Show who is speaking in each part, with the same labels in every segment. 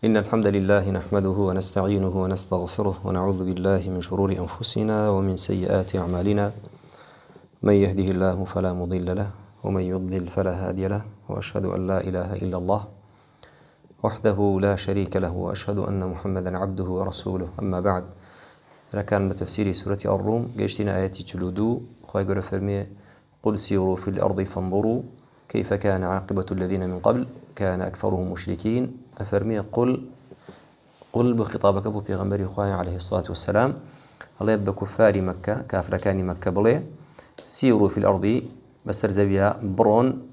Speaker 1: إن الحمد لله نحمده ونستعينه ونستغفره ونعوذ بالله من شرور أنفسنا ومن سيئات أعمالنا. من يهده الله فلا مضل له ومن يضلل فلا هادي له، وأشهد أن لا إله إلا الله وحده لا شريك له، وأشهد أن محمدا عبده ورسوله. أما بعد، لكان بتفسير سورة الروم قيشتنا آياتي تلودو خواهي فرمي: قل سيروا في الأرض فانظروا كيف كان عاقبة الذين من قبل كان أكثرهم مشركين. أفرمي قل بخطابك أبو بيغمبري خواه عليه الصلاة والسلام، الله يبقى كفار مكة كافر كان مكة بلي سيروا في الأرض بسر زبيا برون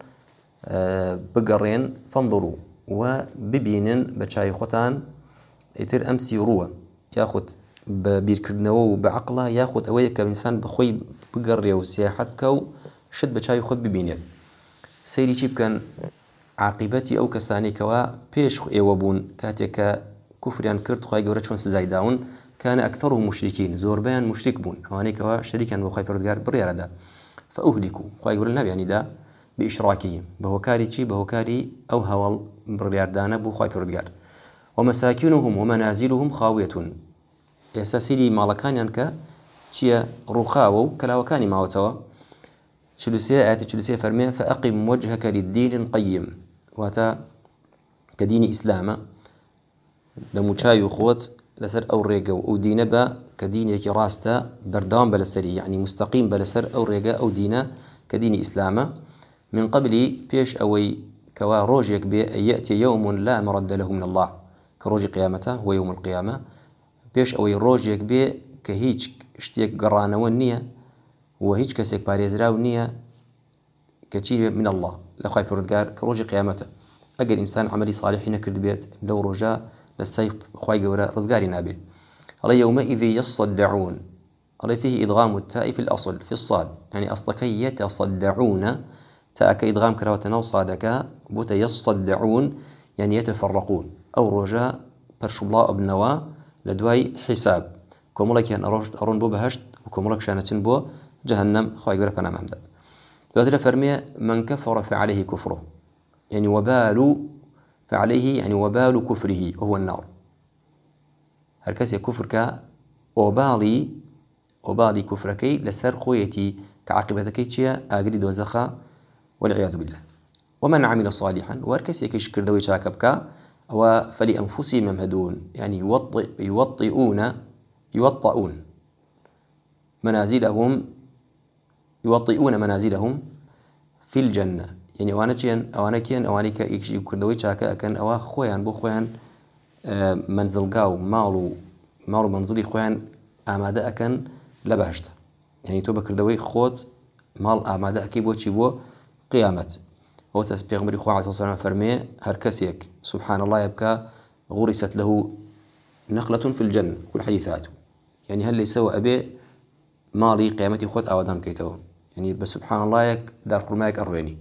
Speaker 1: بقرين فانظروا وببينن بتشاي ختان يتر أمسي روى ياخد بيركدنه وبعقله ياخد أويك إنسان بخوي بقريه وسياحتك شد بتشاي خد ببينيت سيري شيب كان عاقبتي أو كساني كوا بيش إيوابون كاتيكا كفريان كرت خواهي قورتشون سزايداون كان أكثرهم مشركين زوربان مشرك بون هواني كوا شريكا بخواهي بردقار بريارة دا فأهلكوا خواهي قول النبي يعني دا بإشراكهم بهوكاري أو هوال بريار دانا بخواهي بردقار ومساكنهم ومنازلهم خاوية يساسيلي مالكان ينكا تيا رخاو كلاوكاني ماوتوا آيات شلوسية فرمي: فأقم وجهك للدين القيم واتا كدين إسلام دموشاي خوت لسر أو ريقا أو دين با كدين يكي راستا بردام بلسري يعني مستقيم بلسر أو ريقا أو دين كدين إسلام من قبل بيش أوي كوا روجيك بي يأتي يوم لا مرد له من الله كروج قيامته هو يوم القيامة بيش أوي روجيك بي كهيج اشتيك قرانا والنية وهيج كسيك باريزراو نية كتير من الله لخاي بردقار كروج قيامته أجل إنسان عملي صالح نكرد بيت لو رجاء للسيف خواي قورا رزقاري نابي على يومئذ يصدعون على فيه إدغام التاء في الأصل في الصاد يعني أصلكي يتصدعون تاءك إدغام كراوة وصادك بوت يصدعون يعني يتفرقون أو رجاء برشبلاء ابنوا لدواي حساب كوملك يعني أرون بو بهشت وكوملك شانتين بو جهنم خواي قورا بنا ممدد لذلك فرمي: من كفر فعليه كفره يعني وبال فعليه يعني وبال كفره وهو النار. هركس كفر وبالي كفركي لسر خويتي كعاقبتكي تشيا أجري دوزخا والعياذ بالله. ومن عمل صالحا وهركس يكشكر دوي شاكبكا فلأنفسهم يمهدون يعني يوطئون منازلهم في الجنة يعني أوانك يكردوي شاكا أكن أوا خويان بو خويان منزلقاو مالو منزلي خويان آماده أكن لبهشت يعني تو بكردوي خوت مال آماده أكي بو چي بو قيامت. هو تسبيغ خواه عليه الصلاة والسلام فرمي: هركسيك سبحان الله يبكى غرست له نخلة في الجنة كل حديثاته يعني هل يسوى أبي مالي قيامتي خوت أودام كيتو يعني بسبحان الله يك دار خرمايك أرويني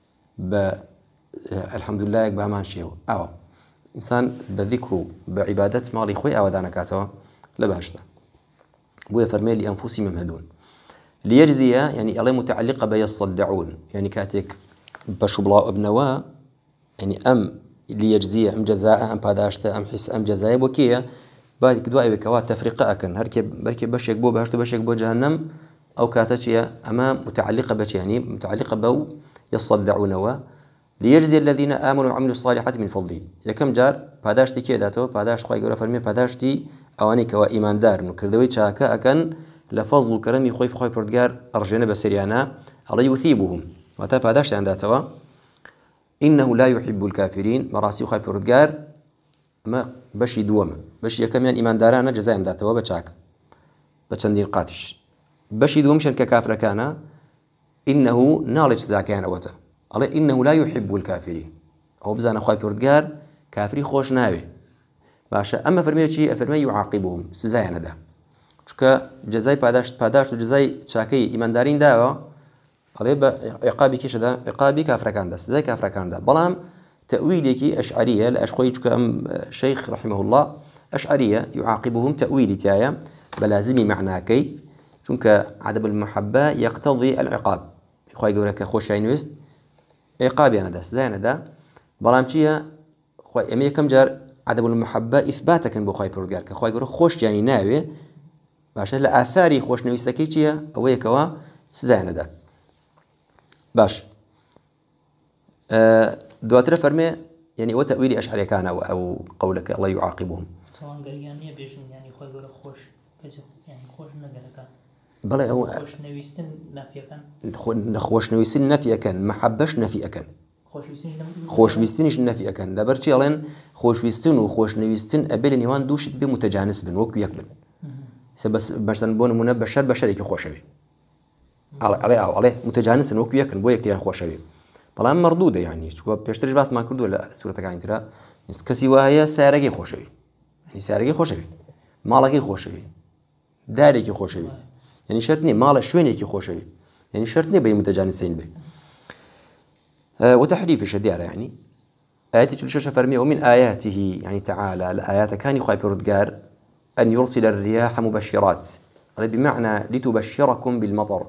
Speaker 1: الحمد لله يك بأمان شيء أو إنسان بذكره بعبادة مالي خوي أودانا كاتوا لبهشته بويا فرمي لأنفسهم يمهدون ليجزي يعني الله متعلقة بيصدعون يعني كاتك بشبلاء ابنوا يعني أم ليجزي أم جزاء أم باداشته أم حس أم جزاء بوكية بعد كدوا بكوات تفرقة أكن بركب بشيك بو بهشت بشيك بو جهنم أو كاتشيا أمام متعلقة بش يعني متعلقة بو يصدعون ليجزي الذين آمنوا وعملوا الصالحات من فضله. يا كم جار باداشتي كذا تو باداش خوي يقول فرمي باداشتي أواني كوا إيمان دار نكردوي شاكا أكن لفضل كرمي خوي بردقار أرجينا بسريانا الله يثيبهم وتا باداشتي عند توا إنه لا يحب الكافرين مراسي خوي بردقار ما بشي دوما بشي كمان إيمان دارانا جزاء عند توا بشاك بتشندين قاتش بشي دوم شركة كافرة كان إنه نالج زاكان أوته الله إنه لا يحب الكافرين أو بزانا خوي بردقار كافري خوش ناوي باشا أما فرمي شيء فرمي يعاقبهم سزاي أنا ده شكا جزاي باداش وجزاي شاكي إيمان دارين داوا الله عقابي كيش ده عقابي كافر كان ده سزاي كافر كان ده بلام تأويلك أشعرية لأشخوي شكا شيخ رحمه الله أشعرية يعاقبهم تأويلي تايا بلازمي معناكي شنك عدم المحبة يقتضي العقاب خوي يقول لك خوش عينوست عقابي أنا ده سزاي أنا ده بلام شيء خوي أمي كم جار عدم المحبة إثباتك بخواي پروردگار كخواي قرأ خوش يعني ناوي باشا لآثاري خوش نويستكي چيا أوه كوا سزاينا دا باش دواتر فرمي يعني وتأويل أشعري كان أو قولك الله يعاقبهم
Speaker 2: سواء قال يعني بيجن يعني خوي قرأ خوش يعني خوش نقلك
Speaker 1: بلا هو
Speaker 2: خوش نويستن نافيا كان
Speaker 1: خوش نويستن نافيا كان محبش نافيا كان خوش ويستنش نافيا كان لبرشي ألين خوش ويستن وخوش نويستن أبل نيوان دوشت بمتجانس بن وك يقبل بس مثلا بون من بشر يك خوش أبي عليه متجانس وك يقبل بويا كتير خوش أبي بلا مردودة يعني شو بيشتري بس ما كردوا لا سورة كعين ترى كسي وهي سارقي خوش أبي يعني سارقي خوش أبي مالكي خوش أبي دارك خوش أبي يعني شرطني مال شوينك خوش أبي يعني شرطني بين متجانسين بي وتحريف شديرة يعني آياتي تلشش فرمي ومن آياته يعني تعالى الآيات كان يخاي بردقار أن يرسل الرياح مبشرات بمعنى لتبشركم بالمطر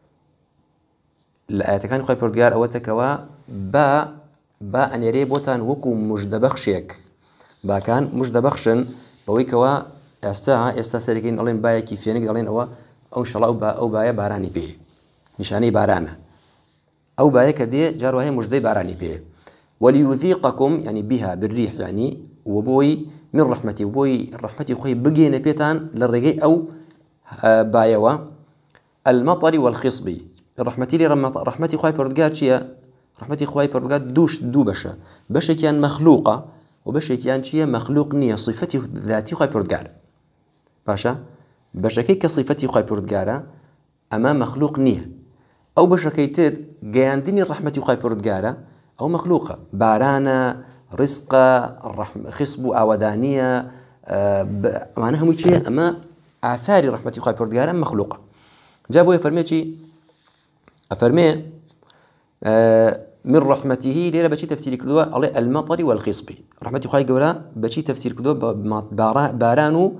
Speaker 1: الآيات كان يخاي بردقار أو تكوا با أن يري بوتان وكو مجدبخشيك با كان مجدبخشن بويكوا استا سريكين ألين بايا كيفينك ألين أو إن شاء الله أو بايا باراني بيه نشاني بارانا أو بايا كدي جاروها مجدي باراني بيه وليذيقكم يعني بها بالريح يعني وبوي من رحمتي وبوي رحمتي خوي بقينا بيتان للرجاء أو بايوا المطر والخصب رحمتي لي رحمتي خوي بردقات شيا رحمتي خوي بردقات دوش دو بشا كان مخلوقة وبشا كان شيا مخلوق نية صفتي ذاتي خوي بردقار باشا كي كصفتي خوي بردقارة أما مخلوق نية أو باشا كيتر جاندني رحمتي خوي بردقارة أو مخلوقة بارانا رزقة خصب أودانية معناها مشي أما آثار رحمتي خوي بردقارة مخلوقة جابوا يفرمي شيء أفرمي من رحمته ليرة بشي تفسير كدوة على المطر والخصب رحمتي خوي جورا بشي تفسير كدوة بارانو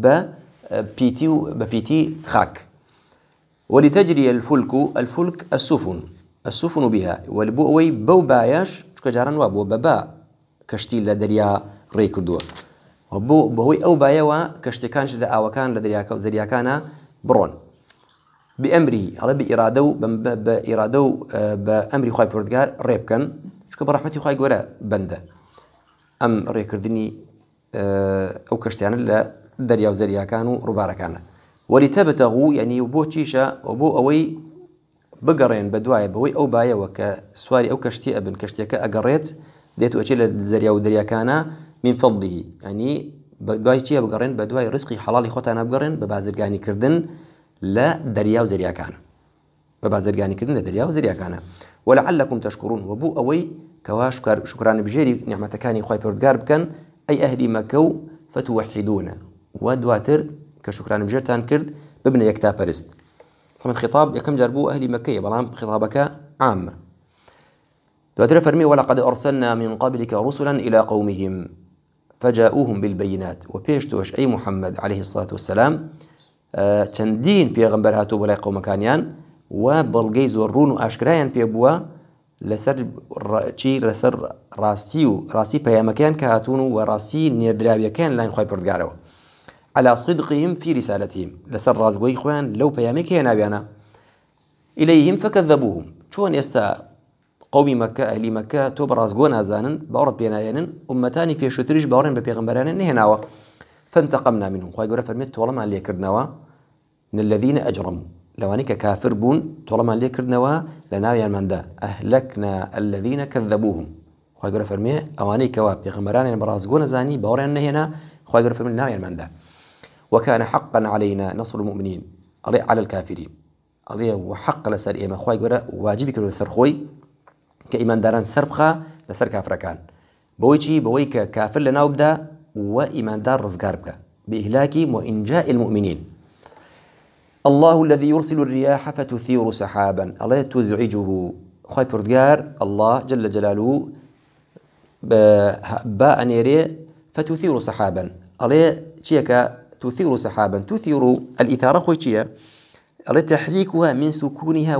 Speaker 1: ببيتي خاك ولتجري الفلك السفن بها والبوء بو باياش شكجاران وابو ببا كشتي لدريا ري كردوه وبو بهوي او بايوا كشتي كانش او كان لدريا كوزريا كان برون بامره على بإرادو بامر خوي بردغار ريب كان شكو برحمتي خوي غورا بنده ام ري كردني او كشتيان لا دريا وزريا كانوا ربارا كان ولتبتغوا يعني وبو تشيشا وبو اوي بقرين بدواي بوي او بايا وكسواري او كشتي ابن كشتيك اقريت ديتو اشيل الزريا ودريا كان من فضله يعني بدواي تشي بقرين بدواي رزقي حلالي خوت انا بقرين ببازرغاني كردن لا دريا وزريا كان ببازرغاني كردن لا دريا وزريا كان ولعلكم تشكرون وبو اوي كواش شكران بجيري نعمتكاني خوي بردغار بكن اي اهلي مكو فتوحدون ودواتر كشكران بجيرتان كرد ببنى يكتا برست طبعا خطاب يكم جربو أهل مكة بلام خطابك عامة دواتر فرمي ولقد أرسلنا من قبلك رسلا إلى قومهم فجاءوهم بالبينات وبيشتوش أي محمد عليه الصلاة والسلام تندين بيغمبر هاتو بلاي قوم كانيان وبلغيز ورون وأشكرايان بيبوا لسر راسي بيامكيان كهاتون وراسي نيردرابيا كان لاين خوي بردقارو على صدقهم في رسالتهم لسر رازقوي خوان لو بيامك ينابيانا إليهم فكذبوهم شون يستا قومي مكة أهلي مكة توب رازقون أزانن بأورد بينايانن أمتاني بيشتريش بأورن ببيغمبرانن نهناوا فانتقمنا منهم خواه يقول فرميت طولما اللي كردناوا من الذين أجرموا لوانيك كافر بون طولما اللي كردناوا لناويا من دا أهلكنا الذين كذبوهم خواه يقول فرميت أوانيك وبيغمبرانن برازقون أزاني بأورن نهنا خواه يقول فرميت ناويا من دا وكان حقا علينا نصر المؤمنين على الكافرين عليه وحق لسر إيمان خوي يقول واجبك لسر خوي كإيمان داران سربخا لسر كافر كان بوي كافر لنا وبدا وإيمان دار رزقار بك بإهلاك وإنجاء المؤمنين الله الذي يرسل الرياح فتثير سحابا الله تزعجه خوي بردقار الله جل جلاله باء نيري فتثير سحابا الله تشيكا تثير سحابا تثير الإثارة خويتشيا لتحريكها من سكونها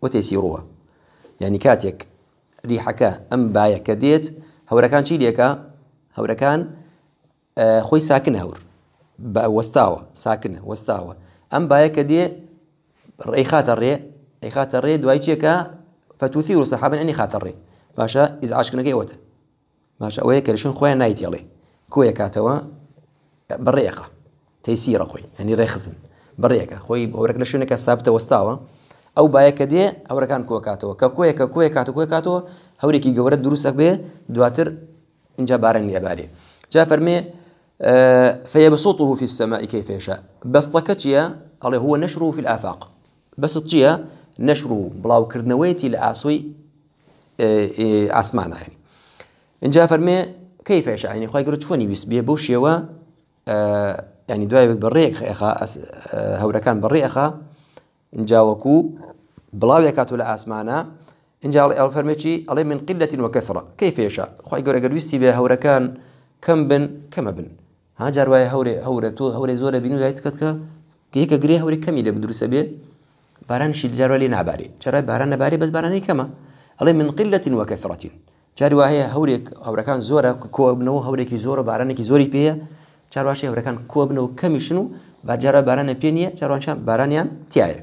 Speaker 1: وتيسيرها يعني كاتيك ريحكا أم بايا كديت هورا كان شي ليكا هوركان خوي ساكن هور وستاوة ساكنة وستاوة أم بايك دي ريخات الري دوايتشيكا فتثير سحابا أني خات الري باشا إزعاج كنا جيوته باشا وياك لشون خويا نايت يلي كويا كاتوا بالريقة تيسير أخوي يعني ريخزن بالريقة خوي هورك لشونك ثابتة وستاوة أو بايك دي هوركان كويا كاتوا كويا كاتوا هوريكي جورد دروسك به دواتر إنجا بارن يباري جاء فرمي فيبسطه في السماء كيف يشاء بسطكتشيا الله هو نشره في الآفاق بسطشيا نشره بلاو كردنويتي لآسوي آسمانا يعني إن جاء فرمي كيف يشاء يعني خواهي قرد شواني بيسبيه بوشيوا يعني دواي بالريق أخا هوركان بالريق أخا إن جاوكو بلاو يكاتو لآسمانا إن جاء الله فرمي الله من قلة وكثرة كيف يشاء خواهي قرد بيسبيه هوركان كم بن ها جارواي هوري زورة بينو زايد كتكا كيك قريه هوري كمي لبدرس بيه باران شيل جارواي نعباري جارواي باران نباري بس باراني كما الله من قلة وكثرة جارواي هوري كان زورة كوبنو هوري كي زورة باراني كي زوري بيه جارواشي هوري كان كوبنو كمي شنو بعد جارواي باران بينيه جاروانشان بارانيان تياي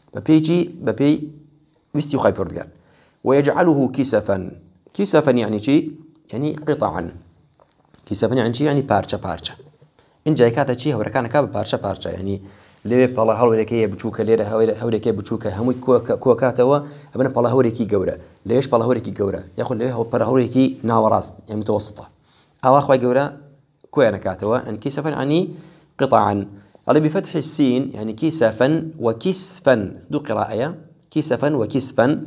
Speaker 1: ببي مستي خاي بردقال ويجعله كسفا يعني شي يعني قطعا كيسفن يعني شيء يعني بارشة إن جاي كاتا شيء هوركان كاب بارشة يعني ليه بالله هوريكي بتشوكا ليه هوريكي بتشوكا هم كوا كاتوا أبنا بالله هوريكي جورا ليش بالله هوريكي جورا ياخذ ليه هو بالله هوريكي ناوراس يعني متوسطة أو أخوي جورا كوا أنا كاتوا إن كيسفن يعني قطعا اللي بفتح السين يعني كيسفن وكسفن دو قراءة كيسفن وكسفن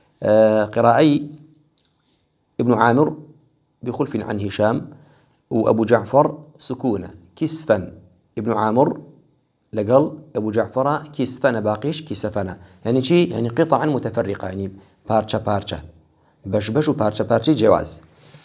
Speaker 1: قراءي ابن عامر بخلف عن هشام وأبو جعفر سكونة كسفا ابن عامر لقل أبو جعفر كسفنا باقيش كسفنا يعني شيء يعني قطعا متفرقة يعني بارشة بش وبارشة جواز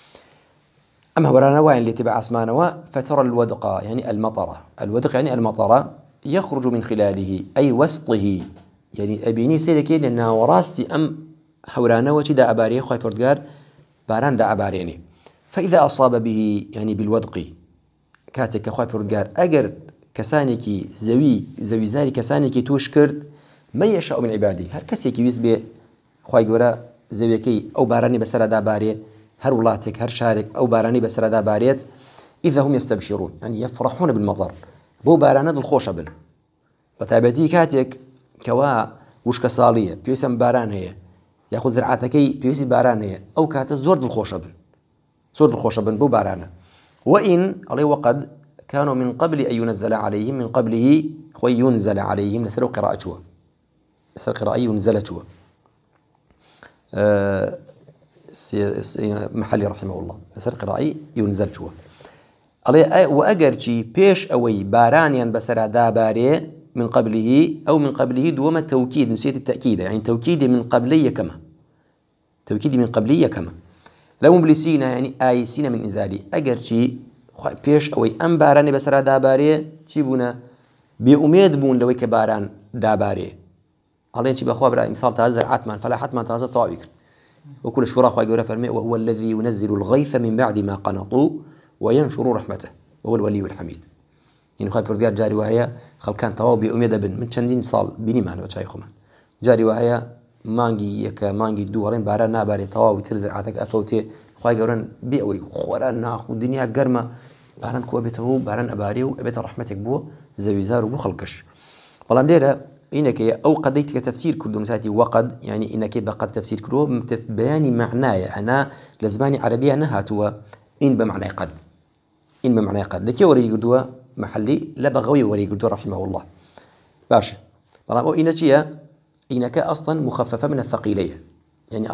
Speaker 1: أما ورانا وين اللي تبع أسمانه فترى الودق يعني الودق يعني المطر يخرج من خلاله أي وسطه يعني أبيني سيركي لأنها وراستي أم حورانا وتدا أباريه خوي بردقار باران دا أباريني فإذا أصاب به يعني بالودق كاتك خوي بردقار أجر كسانكي زوي زاري كسانكي توشكرد ما يشاء من عباده هر كسيكي يسبي خوي جورا زويكي أو باراني بسرا دا باريه هر ولاتك هر شارك أو باراني بسرا دا باريت إذا هم يستبشرون يعني يفرحون بالمطر بو بارانا دل خوش بن بتابعتي كاتك كوا وشك صالية بيسم باران هي ياخذ زرعتكي بيسي باران هي أو كات زور دل خوش بن بو بارانا وإن عليه وقد كانوا من قبل أن ينزل عليهم من قبله خوي ينزل عليهم لسروا قراءة شوى لسر قراءة ينزل شوى محلي رحمه الله لسر قراءة ينزل شوى عليه وأجرشي بيش أوي بارانيا بسرا داباري من قبله أو من قبله دوما توكيد نسيت التأكيد يعني توكيد من قبلية كما لو مبلسين يعني آيسين من إنزالي أجرشي بيش أوي أم باراني بسرا داباري تيبونا بأميد بون لوي كباران داباري عليه شي بأخوة برأي مثال تازر عتمان فلا حتمان تازر طوابك وكل شورا أخوة يقول فرمي وهو الذي ينزل الغيث من بعد ما قنطوا وينشر رحمته وهو الولي الحميد يعني خايف بردقار جاري وهي خلقان تواو بأميد بن من چندين صال بني معنا بتشايخو من جاري وهي مانجي دوارين باران ناباري تواو ترزر عتك أفوتي خواهي قولان بيعوي خوران ناخو دنيا قرمة باران كوا بيتهو باران أباريو بيت رحمتك بو زويزار وبو خلقش والله مديرة إنك أو قديتك تفسير كردو مساتي وقد يعني إنك بقد تفسير كردو بياني معنايا أنا لزماني عربية أنا هاتوا إن بمعنى قد لكي وري قردوا محلي لبغوي وري قردوا رحمه الله باشا والله إنك أصلا مخففة من الثقيلية يعني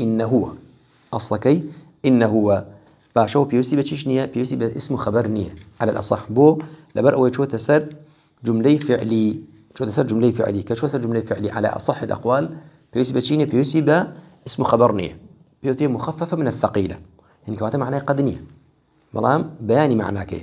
Speaker 1: أصلكي إنه هو باشا بيوسي بتشنية بيوسي باسم خبر نية على الأصح بو لبر أول شو تسر جملة فعلي كشو تسر جملة فعلي على أصح الأقوال بيوسي بتشينية بيوسي باسم خبر نية بيوسي مخففة من الثقيلة يعني كواتا معناه قدنية ملام بياني معناه كي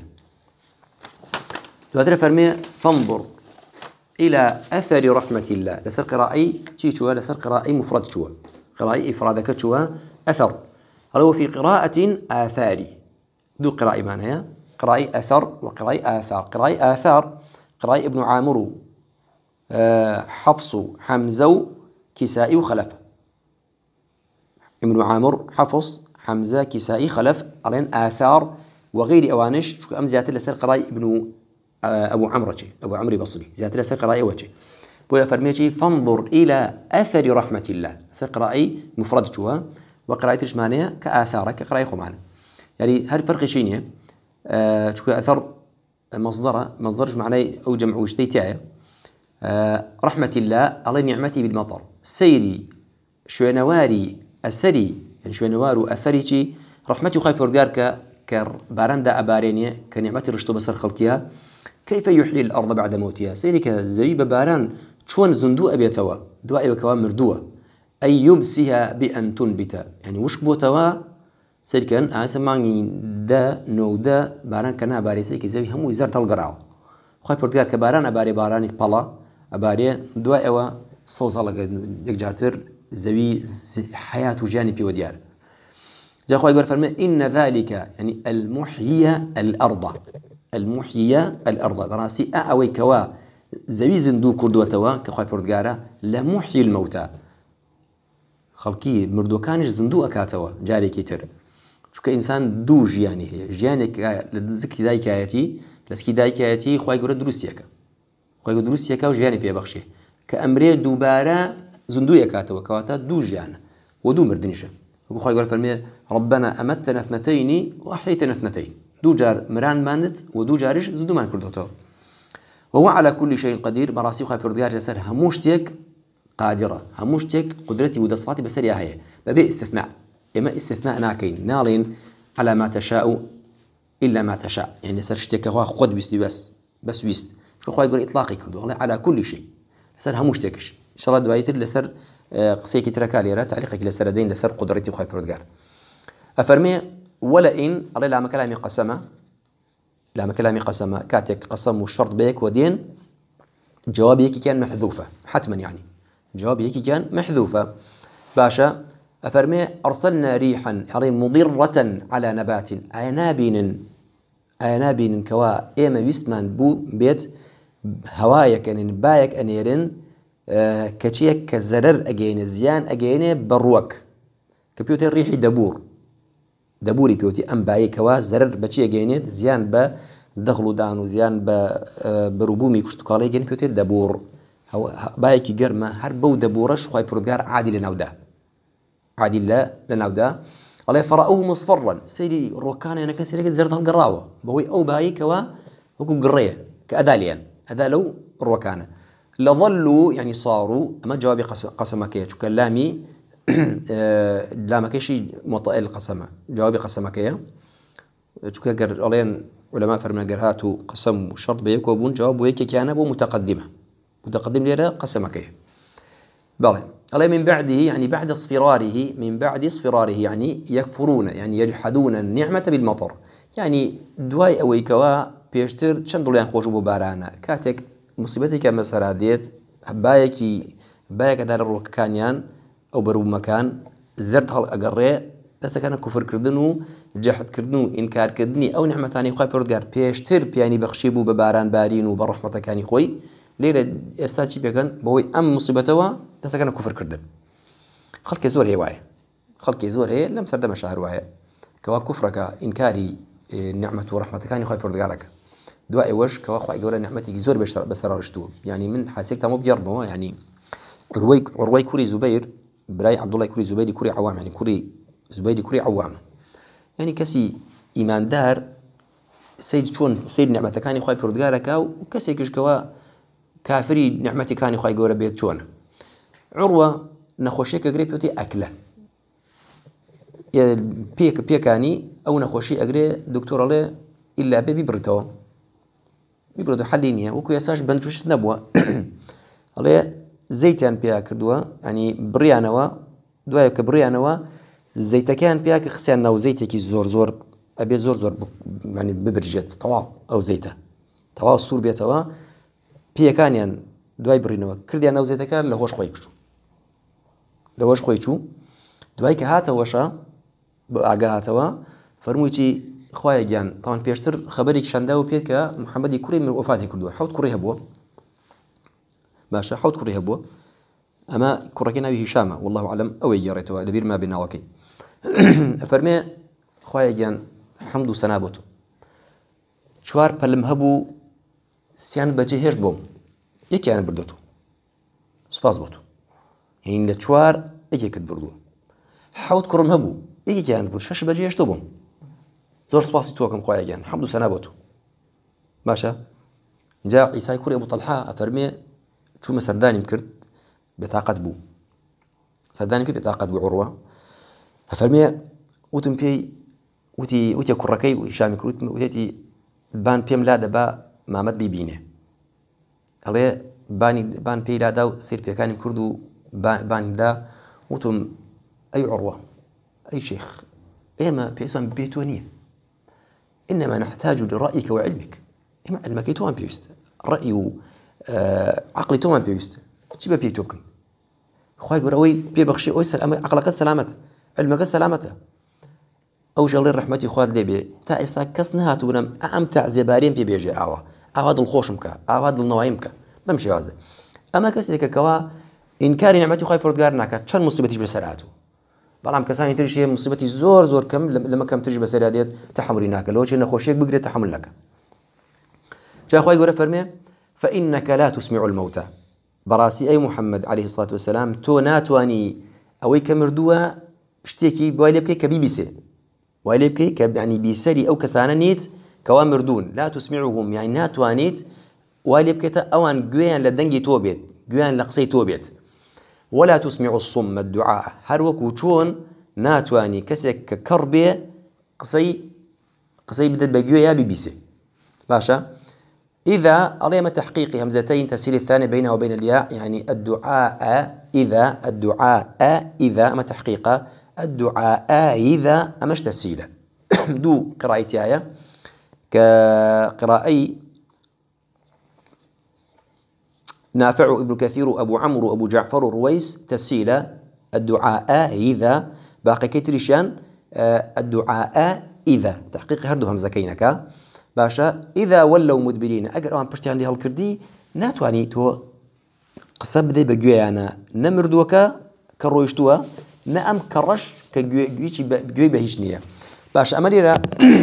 Speaker 1: تقدر فرمي فانظر إلى أثر رحمة الله لسر قرائي تشيشوا لسر قرائي مفرد شوا قرائي إفرادك شوا أثر هو في قراءة آثاري دو قراءة معناها قراءة أثر وقراءة آثار. قراءة آثار قراءة ابن عامر حفص حمزة كسائي وخلف. ابن عامر حفص حمزة كسائي خلف علين آثار وغير أوانش شو أم زيادة لسر قراءة ابن أبو عمرو بصري زيادة لسر قراءة وجه بولا فرميتي فانظر إلى أثر رحمة الله سر قراءة مفرد شوها وقراءة إجمالية كآثار كقراءة خمانة يعني هل فرق شينية شو أثر مصدرش معناه أو جمع وشتيتها رحمة الله الله نعمتي بالمطر سيري شوينواري أثري يعني شوينوار وأثري رحمتي وخايف وردار كبارندا أبارينية كنعمتي رشتو بسر خلقها كيف يحيي الأرض بعد موتها سيري كزي بباران شون زندوء أبيتوا دواء وكوام مردوة أي يبسها بأن تنبت يعني وش بوتوا سيري كان أسمعني دا نو دا باران كنا باريسي كزي هم وزارة القراء خايف وردار كباران أباري باراني بالا أباري دواء و صوص الله يجارتر زوي حياة جانبي وديار جاء أخوة يقول فرمي إن ذلك يعني المحيي الأرض براسي أوي كوا زوي زندو كردوة توا كأخوة بردقارة لمحيي الموتى خلقي مردو كانش زندو أكاتوا جاري كتر شو كإنسان دو جياني هي جيانك لذكي دايك آياتي لسكي دايك آياتي أخوة يقول دروسيك أخوة يقول دروسيك وجياني بيه بخشي كأمري دوبارة زندو يكاتوا كواتا دو جيانا ودو مردنشة أخوة يقول فرمي ربنا أمتنا اثنتين وأحيتنا اثنتين دو جار مران مانت ودو جارش زندو مان كردوتو وهو على كل شيء قدير براسي أخوة بردقار جسر هموشتك قادرة هموشتك قدرتي ودصاتي بسر يا هي ببي استثناء إما استثناء ناكين نالين على ما تشاء إلا ما تشاء يعني سرشتك أخوة خد بيستي بس ويست أخوة يقول إطلاقي كردو والله على كل شيء سر هموشتكش إن شاء الله دوايتر لسر قصيكي تركاليرا تعليقك لسر دين لسر قدرتي أخوة بردقار أفرمي ولئن الله لا كلامي قسمة كاتك قسم والشرط بيك ودين جوابي كان محذوفة حتما يعني جوابي كان محذوفة باشا أفرمي أرسلنا ريحا يعني مضرة على نبات أينابين كوا إيما بيستمان بو بيت هوايك أن بايك أنيرن كتشيك كزرر أجين زيان أجين بروك كبيوتر ريحي دبوري بيوتي أم باي كوا زرر بتشي أجينيت زيان بدخلو دانو زيان بربومي كشتقالي جين بيوتر دبور بايكي جرمة هربو دبورش خواي برودجار عادي لناودا الله فرأوه مصفرا سيدي الركان أنا كان سيدي زرت القراوة بوي أو باي كوا وكو قرية كأداليان أدالو الركانة لظلوا يعني صاروا أما جوابي قسمكية شو كلامي لامكيشي مطائل القسمة جوابي قسمكية شو كجر علين علماء فرمنا جرهاتو قسم وشرط بيكو بون جواب ويكي كان أبو متقدم ليرة قسمكية بله عليه من بعده يعني بعد اصفراره يعني يكفرون يعني يجحدون النعمة بالمطر يعني دواي أوي كوا بيشتر شندو لين خوشو ببارانا كاتك مصيبتك مسرا ديت بايك دار الركانيان أو بروب مكان زرت هال أجرّي لسه كان كفر كردنو جحد كردنو إنكار كردني أو نعمة ثانية خوي بردقار بيشتر بياني بخشيبو بباران بارين وبرحمة كاني خوي ليلة استاتشي بيكن بوي أم مصيبتها لسه كان كفر كردن خلق زور هي واي خلق زور هي لم سرد مشاعر واي كوا كفرك إنكاري نعمة ورحمة كاني خوي بردقارك دواء وش كوا خوي يقول نعمتي زور بسرار شتو يعني من حاسك تمو بيربو يعني عروي كوري زبير براي عبد الله كوري زبيدي كوري عوام يعني كوري زبيدي كوري عوام يعني كسي إيمان دار سيد نعمة كاني خواي بردقارك وكسي كشكوا كافري نعمتي كاني خواي قورا بيت شون عروة نخوشيك أقري بيوتي أكله بيكاني أو نخوشي أقري دكتور الله إلا بيبرتو حلينيا وكو يساش بنتوش نبوة الله زيتان بيا كردوا يعني بريانوا دوايا كبريانوا زيت كان بيا خسينا وزيتك زور أبي زور يعني ببرجت طوا أو زيته طوا الصور بيتوا بيا كان يعني دواي برينوا كرديانا وزيت كان لهوش خويشو دواي كهاتا وشا بأجهاتوا فرموتي خوایە گیان تاوان پێشتر خەبەری شاندا و پێت کە محەممەدی کوڕی من وفاتی کردووە حوت کوڕی هەبووە باشە حوت کوڕی هەبووە ئەمە کوڕەکەی ناوی هیشامە والله أعلم ئەوەی گێڕێتەوە لەبیر ما بێناوەکەی فەرمێ خوایە گیان حەمد و سەنا بۆ تۆ چوار پەلم هەبوو سیان بەجێ هێشت بۆم یەکیان بردۆ تۆ سوپاس بۆ تۆ هین لە چوار یەکێکت بردووە حوت کوڕم هەبوو یەکێکیان برد شەش بەجێ هێشتۆ بۆم زۆر سپاسی تۆکەم خوایە گیان حەمد و سەنا بۆ تۆ باشە اینجا عیسای کوڕی ئەبوو تەلحا ئەفەرمێ چوومە سەردانیم کرد بێتاقەت بوو سەردانی کرد بێتاقەت بوو عوڕوە ئەفەرمێ وتم پێی وتی کوڕەکەی هیشامی کرد وتێتی بان پێم لا دەبا مامەد بیبینێ ئەڵێ بان پێی لادا و سیر پێکانیم کرد و بانیدا وتم ئەی عوڕوە ئەی شێخ ئێمە پێویستمان بێ تۆ نییە إنما نحتاج لرأيك وعلمك إما علمك توان بيست رأي عقلي توان بيست شو ببي توكن خواي قروي بيبخشي أويسر أما عقلك سلامته علمك سلامته أو جل الرحمة خواد لبي تا إسا كسنها تونم أمتع زبارين بيجي أعواد الخوشمك أعواد النوايمك بمشي هذا أما كسيك كوا إنكار نعمتي خواي بردقارناك شن مصيبتي بسرعته بەڵام کەسانی تریش هەیە مصیبەتی زۆر کەم لەمە کەم تریش بەسەریا دێت تەحملی ناکە لەوە چێ نەخۆشیێک بگرێت تەحمل ناکە جا خوای گەورە فەرمێ فإنك لا تسمع الموتى بەڕاستی ئەی محەممەد عليه الصلاة والسلام تۆ ناتوانی ئەوەی کە مردووە شتێکی وای لێ بکەی کە بیبیسێ وای لێ بکەی کە یعنی بیسەری ئەو کەسانە نیت کەوا مردوون لا تسمعهم یعنی ناتوانیت وای لێ بکەیتە ئەوان گوێیان لە دەنگی تۆ بێت گوێیان لە قسەی تۆ بێت ولا تسمع الصم الدعاء هر وكو چون ناتواني كسك كربي قصي بدل بجويا يا بيبيسي باشا إذا علامة تحقيق همزتين تسهيل الثاني بينها وبين الياء يعني الدعاء إذا أما تحقيقه الدعاء إذا أمش تسهيله دو قراءتي آية كقراءي نافع ابن كثير أبو عمرو أبو جعفر رويس تسهيل الدعاء إذا باقي كتريشان الدعاء إذا تحقيق هردو همزكينك باشا إذا ولوا مدبرين أجر أن بشتي عندي هالكردي ناتواني تو قصب ذي بجويانا نمردوكا كرويشتوا نأم كرش كجوي بهيشنية باشا أمريرا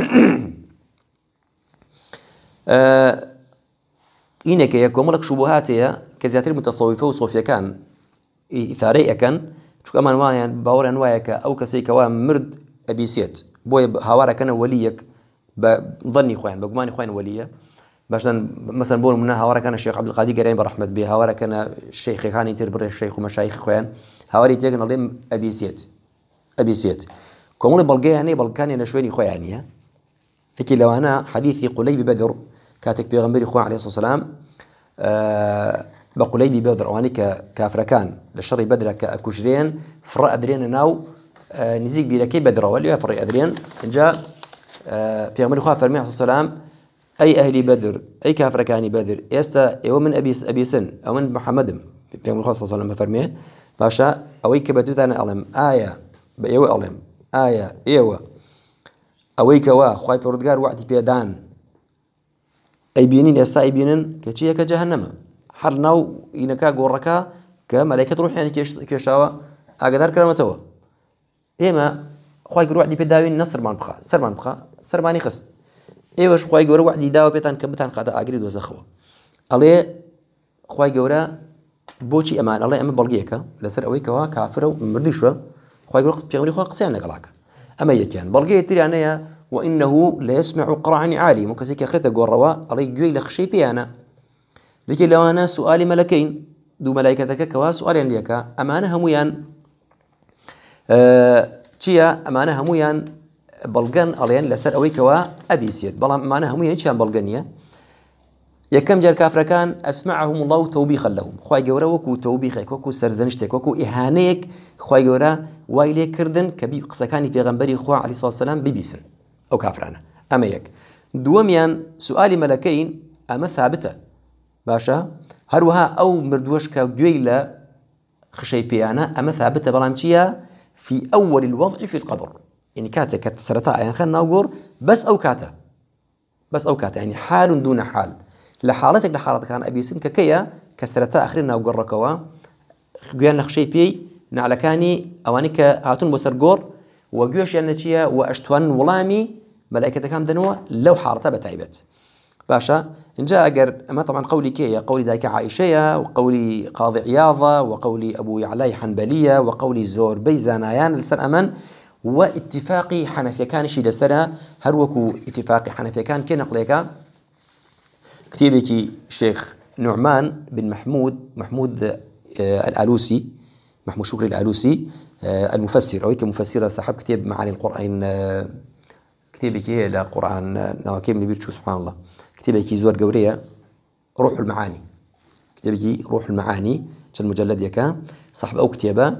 Speaker 1: إنك يكون لك شبهاتها كزياتر متصوفة وصوفيا كان إثارية كان شو كمان وايا باور أنواعك أو كسيك مرد أبيسيت بوي هوارا كان وليك بظني خوان بقماني خوان ولية مثلا بقول منها هوارا كان الشيخ عبد القادر قريب برحمة به هوارا كان الشيخ كان يتربر الشيخ ومشايخ خوان هواري تيجن عليهم أبيسيت كمول بلقاني بلقاني أنا شويني خوانية لكن لو أنا حديثي قليب بدر كاتك بيغمبري خوان عليه الصلاة والسلام بقولي بدر أواني كافركان للشر بدر ككجرين فرق أدرين ناو نزيق بيلكي بدر ولي فرق أدرين جاء بيغمبري خوان فرمي عليه الصلاة والسلام أي أهل بدر أي كافركاني بدر يستا أو من أبي سن أو من محمد بيغمبري خوان صلى الله عليه وسلم فرمي باشا أوي كبدوتان أعلم آية بأيوة أعلم آية إيوة أوي كوا خواي بردقار وعدي بيدان أي بينين يستا أي بينين كتشيا كجهنم حرناو إنكا قوركا كملائكة روح يعني كيشاوا أقدر كلامتوا إما خواي قروا عدي بداوين نصر ما نبخا سر ما نخس إيوش خواي قروا عدي داو بيتان كبتان قادا أقريد وزخوا عليه خواي قروا بوشي أمان الله أما بلقيك لسر أوي كوا كافر ومردشوا خواي قروا بيعملوا خوا قصيان لقلاك أما يكان بلقيه تري أنا وإنه لا يسمع قرعا عالي ممكن زي كخرته قروا عليه جوي لخشي بيانا لكن لو أنا سؤالي ملكين دو ملائكتك كوا سؤالين ليك أمانة هميان تشيا أمانة هميان بلغن عليان لسر أوي كوا أبيسيت بلا أمانة هميان تشيا بلغنية يكم جار كافر كان أسمعهم الله توبيخا لهم خواي جورا وكو توبيخك وكو سرزنشتك وكو إهانيك خواي جورا وايلي كردن كبي قسكاني بيغمبري خوا عليه الصلاة والسلام ببيسن أو كافرانا أما يك دوميان سؤالي ملكين أما ثابتة باشا هروها أو مردوش كجويلة خشي بيانا أما ثابتة بلامتيا في أول الوضع في القبر يعني كاتك سرطاء يعني خلنا نقول بس أو كاتا يعني حال دون حال لحالتك كان أبي سن ككيا كسرطاء آخرنا وقول ركوا جوان نخشي بي نعلكاني أوانيك هاتون بسرجور وجوش يعني وأشتوان ولامي ملائكة كان دنوا لو حارته بتعبت باشا إن جاء أجر ما طبعا قولي كي قولي ذاك عائشة وقولي قاضي عياضة وقولي أبو يعلى حنبلية وقولي زور بيزانايان لسن أمن واتفاقي حنفية كان شي لسنة هروكو اتفاقي حنفية كان كي نقليك كتيبك شيخ نعمان بن محمود الآلوسي محمود شكري الآلوسي المفسر أو كمفسر صاحب كتاب معاني القرآن كتابك هي لقرآن نواكيم نبيرتشو سبحان الله كتابك زور قورية روح المعاني كتابك روح المعاني شن مجلد يكا صاحب أو كتابة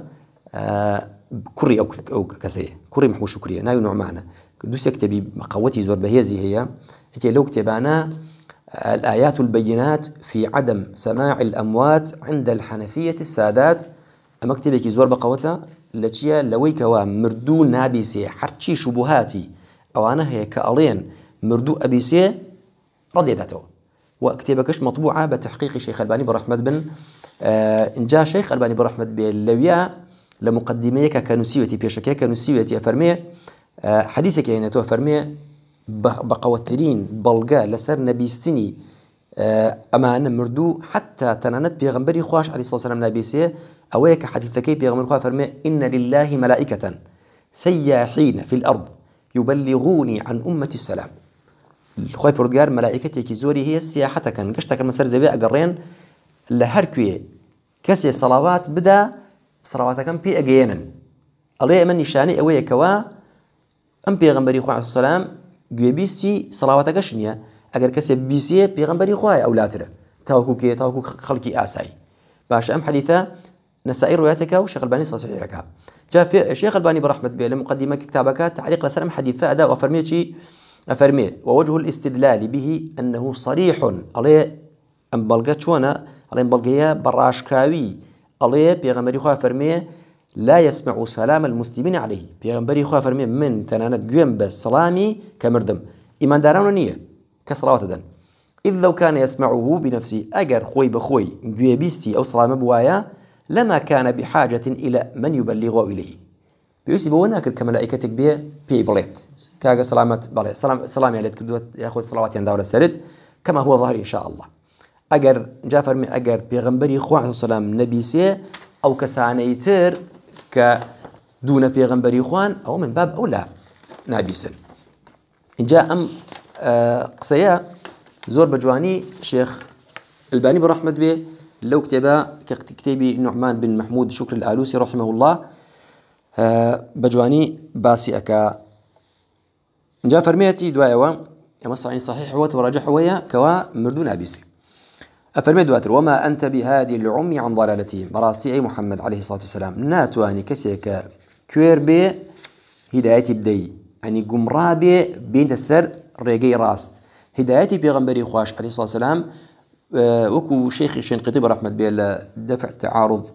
Speaker 1: كوري أو كسية كوري محمود شكري نايو نعمانة دوس يكتبي مقوتي زور بهيزي هي لو كتابانا الآيات البينات في عدم سماع الأموات عند الحنفية السادات أما كتابك زور بقوتها لتشيا لويكوا مردو نابيسي حرشي شبهاتي أو أنا هي كألين مردو أبيسي رضي ذاته وكتابكش مطبوعة بتحقيق شيخ الباني برحمة بن إن جاء شيخ الباني برحمة باللويا لمقدميك كنسيوتي بيشكي كنسيوتي أفرمي حديثك يعني تو أفرمي بقوترين بلغا لسر نبيستني أما أن مردو حتى تنانت بيغمبري خواش عليه الصلاة والسلام نبيسي أويك حديثك بيغمبري خواش فرمي إن لله ملائكة سياحين في الأرض يبلغوني عن أمة السلام الخوي بردقار ملائكتي كي زوري هي السياحة كان قشتك المسار زبيع قرين لهركوية كسي الصلوات بدا صلوات كان بي أجينا الله من نشاني أوي كوا أم بيغمبري خواش عليه الصلاة والسلام جيبيستي صلوات قشنيا أجر كسي بيسي بيغمبري خواش أولاتره تاوكو خلقي آساي باش أم حديثة نسائر رواياتك وشيخ الباني صحيحك جاء في الشيخ الباني برحمة به لمقدمة كتابك تعليق لسلام حديث أداء وفرمي ووجه الاستدلال به أنه صريح عليه أم بلغت وانا عليه بلغية براشكاوي عليه بيغمبري خواه فرمي لا يسمع سلام المسلمين عليه بيغمبري خواه فرمي من تنانت قيم بالسلامي كمردم إيمان داران نية كصلوات دن إذ لو كان يسمعه بنفسه أجر خوي بخوي جيبيستي أو سلام بوايا لما كان بحاجة إلى من يبلغه إليه بيوسي بوناك كملائكتك بي بليت كاغا سلامت بالي سلام عليك كدوت ياخذ صلوات ينداور السرد كما هو ظاهر إن شاء الله أجر جافر من أجر بيغمبري خواه عليه السلام نبي سي أو كسانيتر كدون بيغمبري خوان أو من باب أولى نابيسن إن جاء أم قصيا زور بجواني شيخ الباني برحمة به لو كتابي نعمان بن محمود شكر الآلوسي رحمه الله بجواني باسي أكا جاء فرميتي دوايا أما صحيح هو وراجح ويا كوا مردون أبيسي أفرمي دواتر وما أنت بهذه العمي عن ضلالتهم براسي أي محمد عليه الصلاة والسلام ناتواني كسيك كوير بي هدايتي بدي يعني قمرابي بين تسر ريقي راست هدايتي بيغمبري خواش عليه الصلاة والسلام وكو شيخ الشنقيطي برحمة بيه دفع تعارض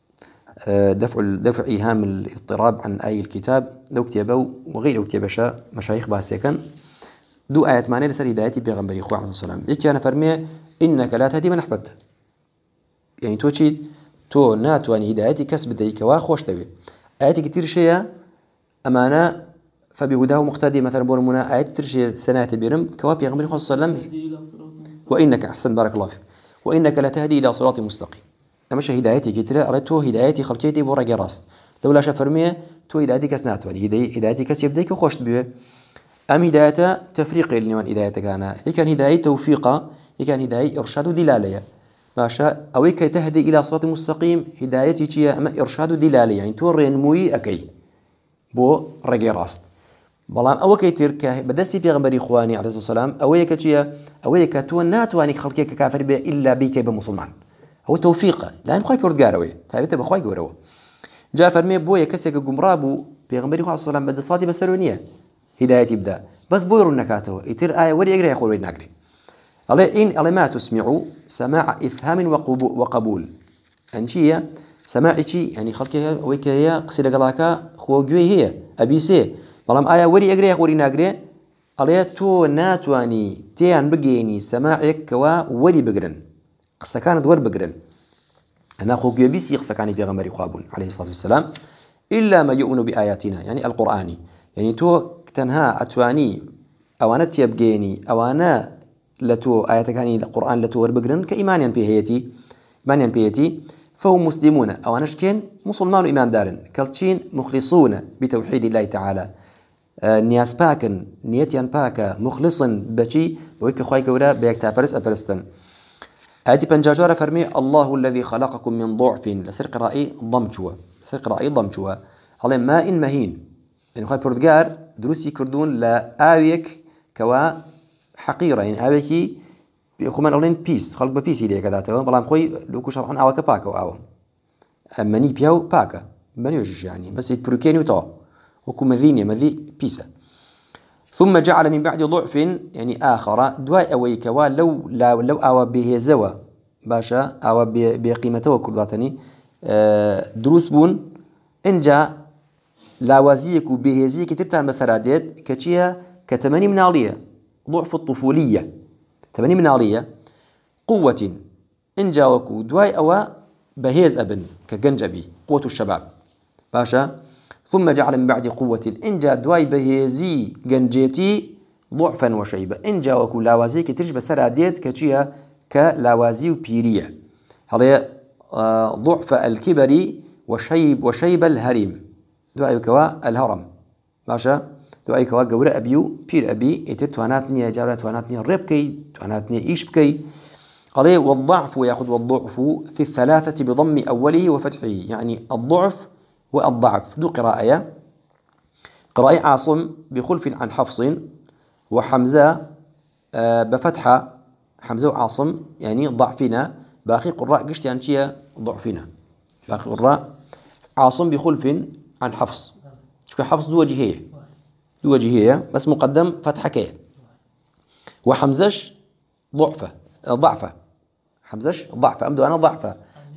Speaker 1: دفع إيهام الاضطراب عن آي الكتاب لو كتبه وغير كتب مشايخ باسيكا دو آيات معنى لسر هدايتي بيغمبري خواش عليه الصلاة والسلام إيكي أنا فرمي إنك لا تهدي من أحببت يعني تو ناتواني هدايتي كسب ديك واخوش تبي آياتي كتير شيء أمانة فبهداه مقتدي مثلا بورمنا آيات كتير شيء سنة بيرم كواب يغمر صلى الله عليه وسلم وإنك أحسن بارك الله فيك وإنك لا تهدي إلى صراط مستقيم أمش هدايتي كتير أردتو هدايتي خلقيتي بورق راس لولا شفرمية تو هدايتي كس ناتواني هدايتي كس يبديك وخوش تبي أم هداية تفريق لمن هدايتك أنا هي كان هداية توفيقة هي كان هداية إرشاد دلالية ما شاء أو كي تهدي إلى صراط مستقيم هدايتي تي أما إرشاد دلالية يعني تورين موي أكي بو رجع راست بلان أو كي ترك بدسي بيغمبري إخواني عليه الصلاة والسلام أو كتيا أو كتوان ناتواني خلقك كافر به إلا بيك بمسلمان هو توفيقه لأن خوي بيرد جاروي تعرفت بخوي جورو جاء فرمي بويا كسيك جمرابو بيغمبري إخواني عليه الصلاة والسلام بدي صادي بسرونية هدايتي يبدأ بس بويرو النكاته يتر آية وري يقرأ يقول نقري الله ما تسمعوا سماع إفهام وقبول أنشية سماعتي يعني خلقها ويكيا قصيدة قلاكا خوجوي هي أبيسي بەڵام ئایا وەری ئەگرێ وەری ناگرێ ئەڵێ تۆ ناتوانی تێیان بگەێنی سەماعێک کەوا وەری بگرن قسەکانت وەربگرن ئەنا خۆ گوێبیستی قسەکانی پێغەمبەری خوا بوون عليه الصلاة والسلام إلا ما يؤمن بآياتنا يعني القرآني يعني تو تنها أتواني أوانا تيبجيني أوانا لتو آياتكاني القرآن لتو وربقرن كإيمانيا بيهيتي فهم مسلمون أوانا شكين مسلمان إيمان دارن كالتشين مخلصون بتوحيد الله تعالى نياس باكن نيتيان باكا مخلصا بشي بويك خواي كورا بيكتا برس أبرستن آياتي بنجاجورة فرمي الله الذي خلقكم من ضعف لسر قرائي ضمجوا هەڵێ ماء مهين يعني خواي بردقار دروسي كردون لآويك كوا حقيرة يعني آويكي بيخومان أولين بيس خلق ببيسي ليك ذاته بلام خوي لوكو شرحان آوكا باكا وآوه مني بياو باكا منيوجش يعني بس يتبركيني وطوا وكو مذيني مذي بيسا ثم جعل من بعد ضعف يعني آخر دواي أويك لو آوى به زوا باشا آوى بقيمته كرداتني دروس بون إنجا لاوازيك وبهزيك تتان مسرادات كتشيها كتماني منالية ضعف الطفولية تماني منالية قوة إنجا وكو دواي أوا بهيز أبن كجنجبي قوة الشباب باشا ثم جعل من بعد قوة إنجا دواي بهيزي جنجيتي ضعفا وشيبة إنجا وكو لاوازيك ترجب سرادات كتشيها كلاوازي وبيرية هذا ضعف الكبر وشيب الهرم دعاء كوا الهرم باشا دعاء كوا جورا أبيو بير أبي تواناتني جارة تواناتني ربكي تواناتني إيش بكي قضية والضعف ويأخذ والضعف في الثلاثة بضم أوله وفتحه يعني الضعف والضعف دو قراءة عاصم بخلف عن حفص وحمزة بفتحة حمزة وعاصم يعني ضعفنا باقي قراء قشت يعني ضعفنا باقي قراء عاصم بخلف عن حفص شو حفص دو وجهية بس مقدم فتحة كيه وحمزش ضعفة حمزش ضعفة أمدو أنا ضعفة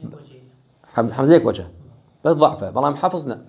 Speaker 1: حمزيك وجه بس ضعفة بلام حفظنا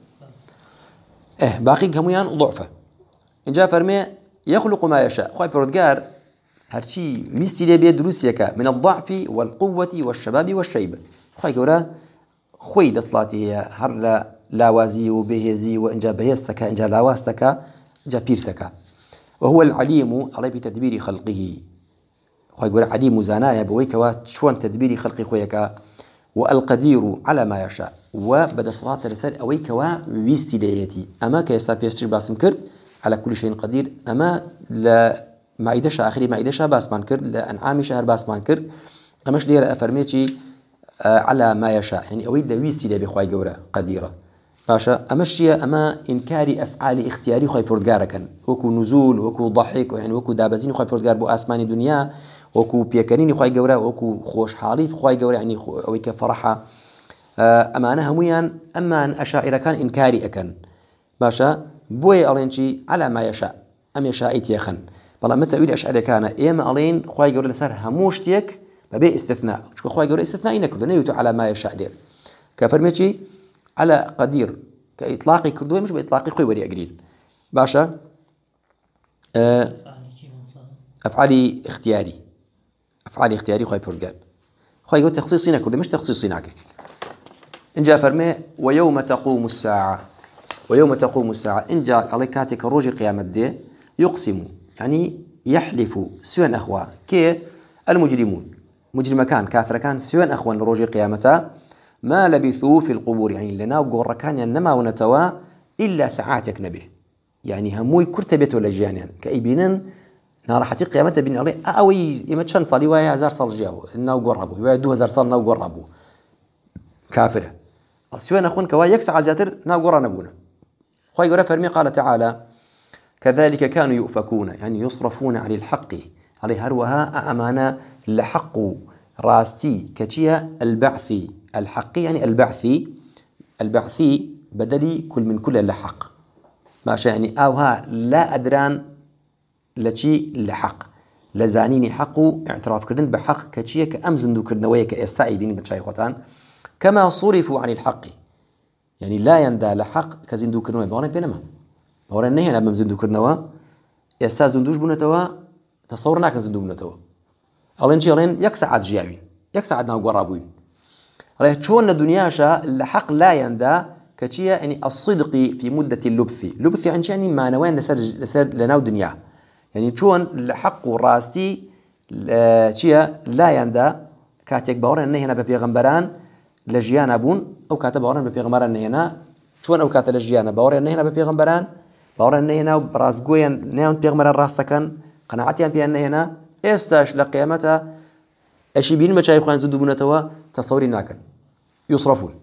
Speaker 1: باقي هميان ضعفة إن جاء فرمي يخلق ما يشاء خوي بردقار هرشي ويستي لي بيد روسيكا من الضعف والقوة والشباب والشيبة خوي قولا خوي دصلاتي هي هر لاوازي وبهزي وإن جاء بهيستك إن جاء لاواستك جاء بيرتك وهو العليم عليه بتدبير خلقه خوي قولا عليم زانايا بويك شون تدبير خلق خويك والقدير على ما يشاء وبدا صلاة رسال أويك ويستي ليتي أما كيسا بيستر باسم كرد على كل شيء قدير أما لا معيدش آخري معيدش باسمان كرد لأنعام شهر باسمان كرد أماش ليرة أفرميتي على ما يشاء يعني أويد ويستي لي بخواي قورة قديرة باشا أمشي أما إنكاري أفعال اختياري خواي بردقاركن وكو نزول وكو ضحك يعني وكو دابزين خواي بردقار بو آسماني دنيا وكو بيكريني خواي قورة وكو خوش حالي خواي قورة يعني أويك فرحة أما أنا هميان أما أن أشائر كان إنكاري أكن باشا بوي ألينشي على ما يشاء أم يشاء إتيخن بلا متى أريد أشعر كان إيما ألين خواي قورة لسار هموشتيك ببي استثناء شكو خواي قورة استثناء إنك نيوتو على ما يشاء دير كفرميتي على قدير كإطلاقي كردوي مش بإطلاقي خوي وري أقريل باشا أفعالي اختياري خوي بردقار خوي قورة تخصيصي نكردوي مش تخصيصي ناكي إن جاء فرمي ويوم تقوم الساعة إن جاء عليك كاتك روج قيامة دي يقسم يعني يحلف سوان أخوة كي المجرمون مجرم كان كافر كان سوان أخوة لروج قيامته ما لبثوا في القبور يعني لنا وقور كان ينما ونتوا إلا ساعاتك نبيه يعني هموي كرتبت ولا جيانيا كأيبينن نار حتى قيامته بين عليه أوي يمتشن صلي ويا هزار صال جاو إنه قربوا ويا 2000 صال نو قربوا كافرة سوان أخون كوا يكسع زياتر ناو قرا نبونا خوي قرا فرمي قال تعالى كذلك كانوا يؤفكون يعني يصرفون عن الحق عليه هروها أمانة لحق راستي كتشيا البعثي الحقي يعني البعثي بدلي كل من كل لحق ماشي يعني أوها لا أدران لشي لحق لزانيني حقه اعتراف كردن بحق كتشيا كأمزن دو كردنوية كأستائبين بتشايخوتان كما صرفوا عن الحق يعني لا يندى لحق كزندو كردنوية بغانا باوەڕێن نەهێنا بەم زیندووکردنەوە ئێستا زیندووش بوونەتەوە تەسەوڕ ناکەن زیندوو بوونەتەوە ئەڵێن چی ئەڵێن 1 سەعات ژیاوین 1 سەعات ناوگۆڕا بووین ئەڵێ چۆن لە دنیاشە لە حەق لایەندا کە چییە يعني الصدق في مدة اللبث يعني مانەوەیان لەسەر لەناو دنیا يعني چۆن لە حەق و ڕاستی چییە لایەندا کاتێک باوەڕیان نەهێنا بە پێغەمبەران لە ژیانە بوون ئەو کاتە باوەڕیان بە پێغەمبەران نەهێنا چۆن ئەو کاتە لە ژیانە باوەڕیان نەهێنا بە پێغەمبەران باوەڕیان نەهێنا و ڕاستگۆیان نێوان پێغەمبەران ڕاستەکەن قەناعەتیان پێیان نەهێنا ئێستاش لە قیامەتە ئەشی بین بە چای خوان زیندوو بوونەتەوە تەسەوری ناکەن يصرفون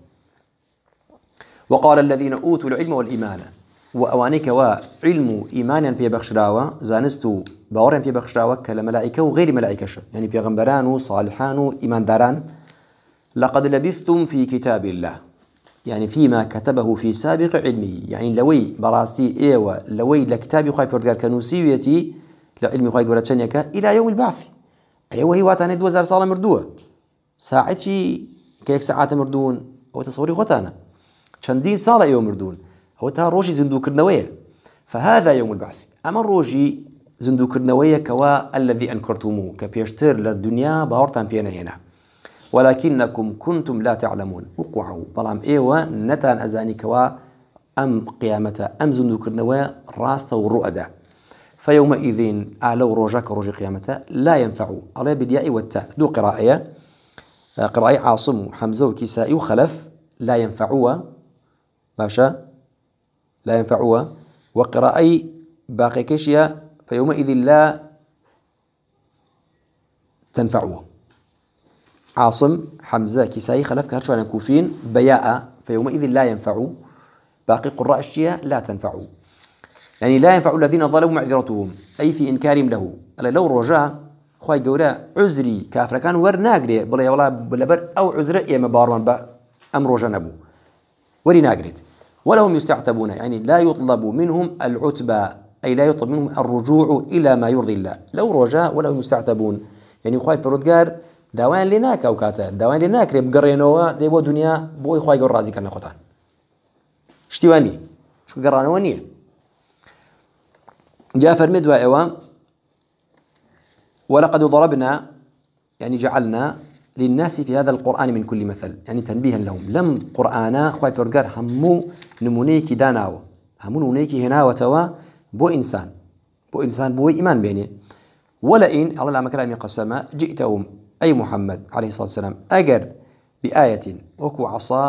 Speaker 1: وقال الذين أوتوا العلم والإيمان وأوانيك وعلم إيمان بيبخشراوة زانستو باورين بيبخشراوة كالملائكة وغير ملائكة يعني بيغمبران وصالحان وإيمان داران لقد لبثتم في كتاب الله يعني فيما كتبه في سابق علمه يعني لوي براستي إيوة لوي لكتاب يخاي بردقار كنوسيويتي لعلم يخاي قراتشانيك إلى يوم البعث أيوة هي واتاني 2000 صالة مردوة ساعتي كيك ساعات مردون أو تصوري غتانا چەندین ساڵە ئێوە مردوون ئەوە تا ڕۆژی زیندووکردنەوەیە فهذا يوم البعث ئەمە ڕۆژی زیندووکردنەوەیە کەوا الذي أنكرتموه کە پێشتر لە دنیا باوەڕتان پێ نەهێنا ولكنكم كنتم لا تعلمون وقوعوا بەڵام ئێوە نەتان ئەزانی کەوا ئەم قیامەتە ئەم زیندووکردنەوەیە ڕاستە و ڕوئەدا فيومئذ ئالەو ڕۆژە کە ڕۆژی قیامەتە لا ينفع ئەڵێ بالياء والتاء دوو قراءەیە قراءەی عاصم و حەمزە و کیسائی و خەلەف لا ينفعوا باشا لا ينفعوا وقراءي باقي كيشيا فيومئذ لا تنفعوا عاصم حمزة كسائي خلف كهرشو عن كوفين بياء فيومئذ لا ينفعوا باقي قراء الشيا لا تنفعوا يعني لا ينفع الذين ظلموا معذرتهم أي في إنكارهم له ألا لو رجاء خواهي قولا عذري كافر كان ورناقري بلا والله بلبر أو عذر إيما بارمان أمر جنبه ورناقرت ولهم يستعتبون يعني لا يطلب منهم العتبى أي لا يطلب منهم الرجوع إلى ما يرضي الله لو رجاء ولهم يستعتبون يعني خواهي برودقار داوان لناك أو كاتا داوان لناك ريبقرينوا ديبو دنيا بوي خواهي قر رازي كان خطان اشتواني شو قرانوانية جاء فرمد وإيوان ولقد ضربنا يعني جعلنا للناس في هذا القرآن من كل مثل يعني تنبيها لهم لم قرآنا خواهي بردقار همو نمونيكي داناو همو نمونيكي هنا وتوا بو إنسان بو إيمان بيني ولئن الله لما كلامي قسما جئتهم أي محمد عليه الصلاة والسلام أجر بآية وكو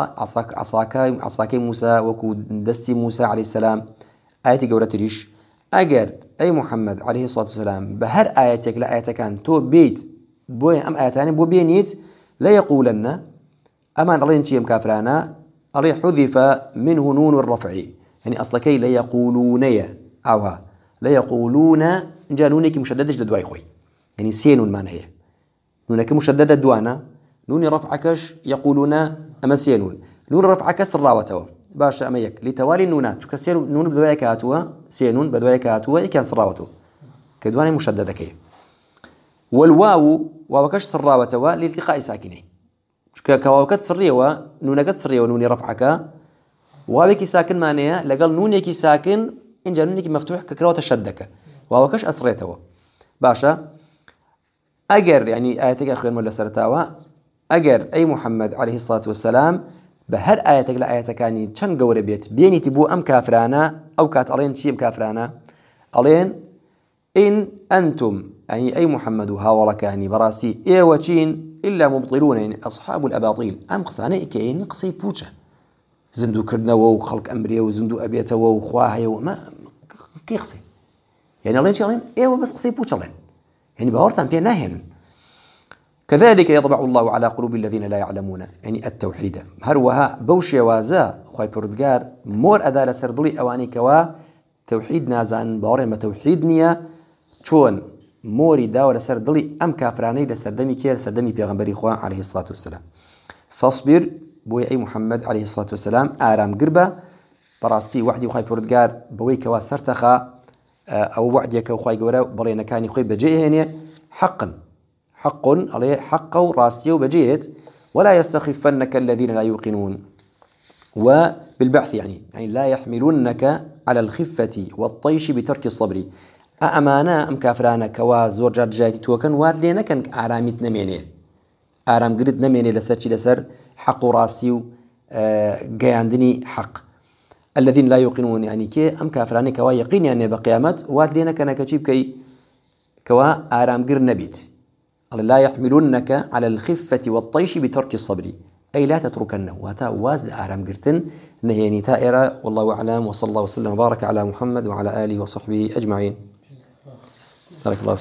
Speaker 1: عصاك موسى وكو دستي موسى عليه السلام آية قولة ريش أجر أي محمد عليه الصلاة والسلام بهر آياتك لا آياتك كان تو بيت بوين أم آياتان بو بينيت لا يقولن أمان الله ينشيم كافرانا الله حذف منه نون الرفع يعني أصلا كي لا يقولون أوها لا يقولون جا نونك مشددة لدواي خوي يعني سين ما هي نونك مشددة دوانا نون رفعكش يقولون أما سينون نون رفعك سراوته باشا أميك لتوالي النونات شو كسير نون بدواي كاتوا سينون بدواي كاتوا كان سراوته كدواني مشددة كي والواو واوكش سراوته لالتقاء ساكنين كواوكت سرية ونونكت سرية ونوني رفعك واوكي ساكن مانيا لقال نونيكي ساكن إن جا نونيكي مفتوح ككراوة شدك واوكش أسريته باشا أجر يعني آياتك أخوان مولا سرتاوا أجر أي محمد عليه الصلاة والسلام بهر آياتك لا آياتك يعني چن قور بيت بيني تبو أم كافرانا أو كات ألين شيم كافرانا ألين إن أنتم يعني أي محمد هاولك يعني براسي إيه وشين إلا مبطلون يعني أصحاب الأباطيل أم قصاني كأين قصي بوجة زندو كردنا وخلق أمريا وزندو أبيته وخواهي وما كي قصي يعني ألين شي ألين إيه بس قصي بوجة ألين يعني بهورتان بيه ناهن كذلك يطبع الله على قلوب الذين لا يعلمون يعني التوحيد هروها بوشي وازا خوي بردقار مور أدالة سردلي أواني كوا توحيد نازان باورين ما توحيد نيا چون موري داور سردلي أم كافراني لسردمي كير سردمي بيغمبري خوان عليه الصلاة والسلام فاصبر بوي أي محمد عليه الصلاة والسلام آرام قربة براستي وحدي وخوي بردقار بوي كوا سرتخا أو وعدك وخوي قورا بلينا كان يخوي بجيه هنا حق عليه حق وراستي وبجيت ولا يستخفنك الذين لا يوقنون وبالبعث يعني لا يحملنك على الخفة والطيش بترك الصبر أمانة أم كافرانا كوا زور جارجاتي توكن وات لينا كان آراميت نميني آرام قرد نميني لسر حق راسي قياندني حق الذين لا يوقنون يعني كي أم كافراني كوا يقين يعني بقيامات وات لينا كان كتشيب كي كوا آرام قرد نبيت لا يحملنك على الخفة والطيش بترك الصبر أي لا تتركنه وتا واز آرام قرتن نهيني تائرة والله أعلم وصلى الله وسلم وبارك على محمد وعلى آله وصحبه أجمعين. بارك الله فيك.